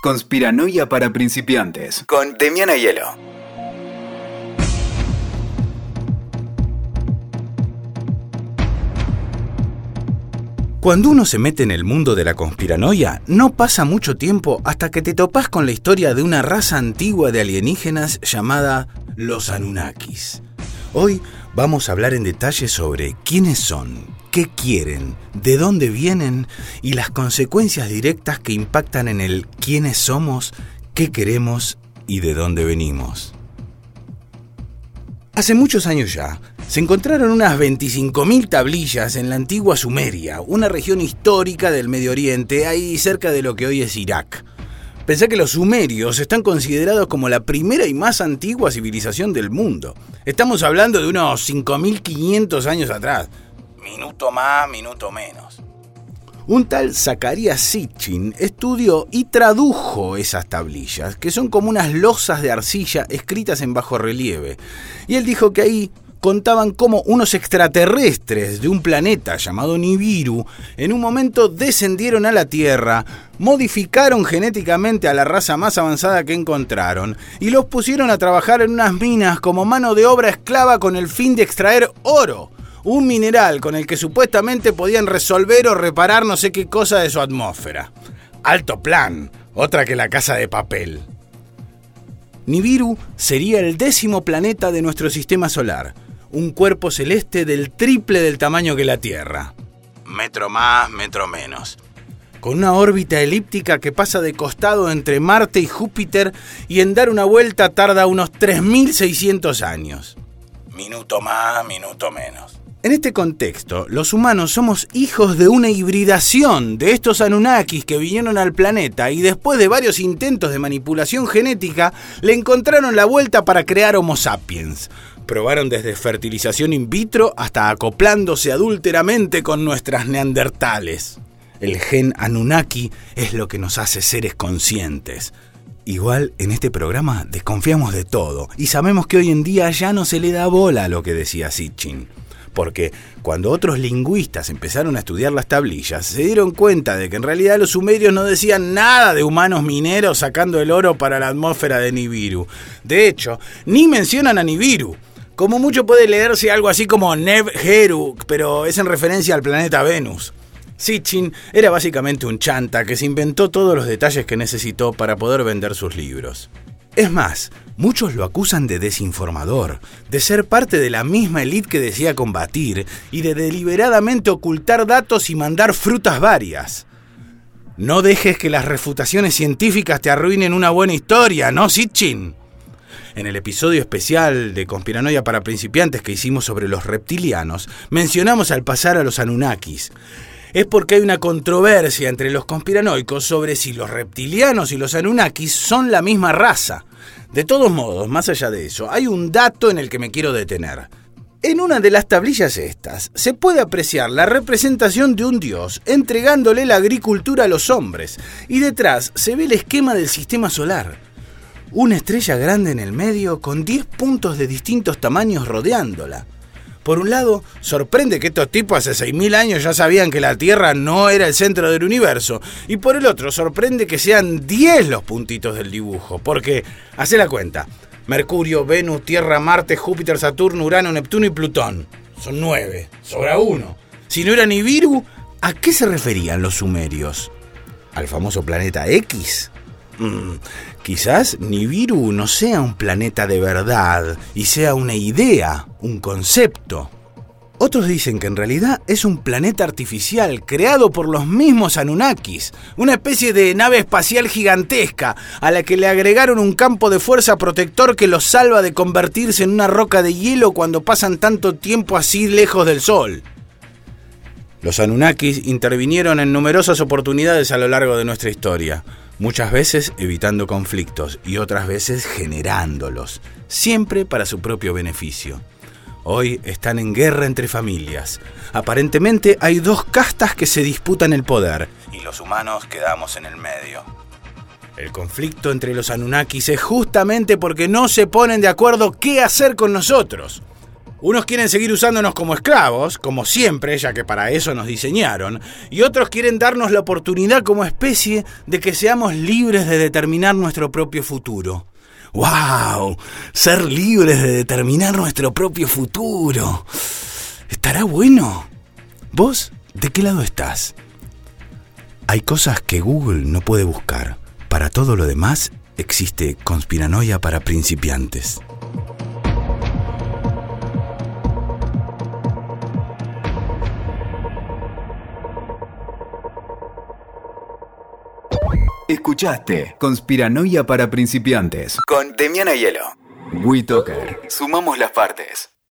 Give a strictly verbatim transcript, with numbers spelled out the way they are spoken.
Conspiranoia para principiantes, con Demian Aiello. Cuando uno se mete en el mundo de la conspiranoia, no pasa mucho tiempo hasta que te topás con la historia de una raza antigua de alienígenas llamada los Anunnakis. Hoy vamos a hablar en detalle sobre quiénes son, qué quieren, de dónde vienen y las consecuencias directas que impactan en el quiénes somos, qué queremos y de dónde venimos. Hace muchos años ya, se encontraron unas veinticinco mil tablillas en la antigua Sumeria, una región histórica del Medio Oriente, ahí cerca de lo que hoy es Irak. Pensá que los sumerios están considerados como la primera y más antigua civilización del mundo. Estamos hablando de unos cinco mil quinientos años atrás. Minuto más, minuto menos. Un tal Zacarías Sitchin estudió y tradujo esas tablillas, que son como unas losas de arcilla escritas en bajo relieve. Y él dijo que ahí contaban cómo unos extraterrestres de un planeta llamado Nibiru en un momento descendieron a la Tierra, modificaron genéticamente a la raza más avanzada que encontraron y los pusieron a trabajar en unas minas como mano de obra esclava con el fin de extraer oro, un mineral con el que supuestamente podían resolver o reparar no sé qué cosa de su atmósfera. Alto plan, otra que la Casa de Papel. Nibiru sería el décimo planeta de nuestro sistema solar, un cuerpo celeste del triple del tamaño que la Tierra. Metro más, metro menos. Con una órbita elíptica que pasa de costado entre Marte y Júpiter y en dar una vuelta tarda unos tres mil seiscientos años. Minuto más, minuto menos. En este contexto, los humanos somos hijos de una hibridación de estos Anunnakis que vinieron al planeta y después de varios intentos de manipulación genética, le encontraron la vuelta para crear Homo sapiens. Probaron desde fertilización in vitro hasta acoplándose adúlteramente con nuestras neandertales. El gen Anunnaki es lo que nos hace seres conscientes. Igual, en este programa desconfiamos de todo y sabemos que hoy en día ya no se le da bola a lo que decía Sitchin. Porque cuando otros lingüistas empezaron a estudiar las tablillas, se dieron cuenta de que en realidad los sumerios no decían nada de humanos mineros sacando el oro para la atmósfera de Nibiru. De hecho, ni mencionan a Nibiru. Como mucho puede leerse algo así como Neb-Heru, pero es en referencia al planeta Venus. Sitchin era básicamente un chanta que se inventó todos los detalles que necesitó para poder vender sus libros. Es más, muchos lo acusan de desinformador, de ser parte de la misma élite que decía combatir y de deliberadamente ocultar datos y mandar frutas varias. No dejes que las refutaciones científicas te arruinen una buena historia, ¿no, Sitchin? En el episodio especial de Conspiranoia para principiantes que hicimos sobre los reptilianos, mencionamos al pasar a los Anunnakis. Es porque hay una controversia entre los conspiranoicos sobre si los reptilianos y los Anunnakis son la misma raza. De todos modos, más allá de eso, hay un dato en el que me quiero detener. En una de las tablillas estas, se puede apreciar la representación de un dios entregándole la agricultura a los hombres, y detrás se ve el esquema del sistema solar. Una estrella grande en el medio con diez puntos de distintos tamaños rodeándola. Por un lado, sorprende que estos tipos hace seis mil años ya sabían que la Tierra no era el centro del universo. Y por el otro, sorprende que sean diez los puntitos del dibujo. Porque, hacé la cuenta, Mercurio, Venus, Tierra, Marte, Júpiter, Saturno, Urano, Neptuno y Plutón. Son nueve. Sobra uno. Si no era Nibiru, ¿a qué se referían los sumerios? ¿Al famoso planeta X? Mm, quizás Nibiru no sea un planeta de verdad y sea una idea, un concepto. Otros dicen que en realidad es un planeta artificial creado por los mismos Anunnakis, una especie de nave espacial gigantesca a la que le agregaron un campo de fuerza protector que los salva de convertirse en una roca de hielo cuando pasan tanto tiempo así lejos del Sol. Los Anunnakis intervinieron en numerosas oportunidades a lo largo de nuestra historia. Muchas veces evitando conflictos y otras veces generándolos, siempre para su propio beneficio. Hoy están en guerra entre familias. Aparentemente hay dos castas que se disputan el poder y los humanos quedamos en el medio. El conflicto entre los Anunnakis es justamente porque no se ponen de acuerdo qué hacer con nosotros. Unos quieren seguir usándonos como esclavos, como siempre, ya que para eso nos diseñaron, y otros quieren darnos la oportunidad como especie de que seamos libres de determinar nuestro propio futuro. ¡Wow! Ser libres de determinar nuestro propio futuro. ¿Estará bueno? ¿Vos de qué lado estás? Hay cosas que Google no puede buscar. Para todo lo demás existe Conspiranoia para principiantes. Escuchaste Conspiranoia para principiantes con Demian Aiello. WeToker. Sumamos las partes.